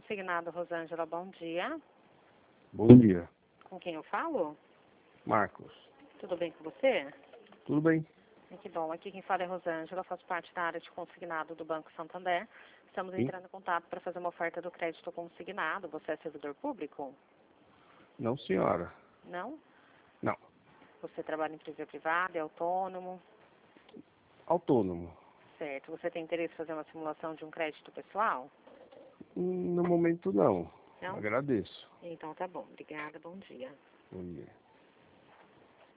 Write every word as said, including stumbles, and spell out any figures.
Consignado, Rosângela, bom dia. Bom dia. Com quem eu falo? Marcos. Tudo bem com você? Tudo bem? Que bom. Aqui quem fala é Rosângela, faço parte da área de consignado do Banco Santander. Estamos Sim. entrando em contato para fazer uma oferta do crédito consignado. Você é servidor público? Não, senhora. Não? Não. Você trabalha em empresa privada, é autônomo? Autônomo. Certo. Você tem interesse em fazer uma simulação de um crédito pessoal? No momento, não. Não? Agradeço. Então tá bom. Obrigada. Bom dia. Bom dia.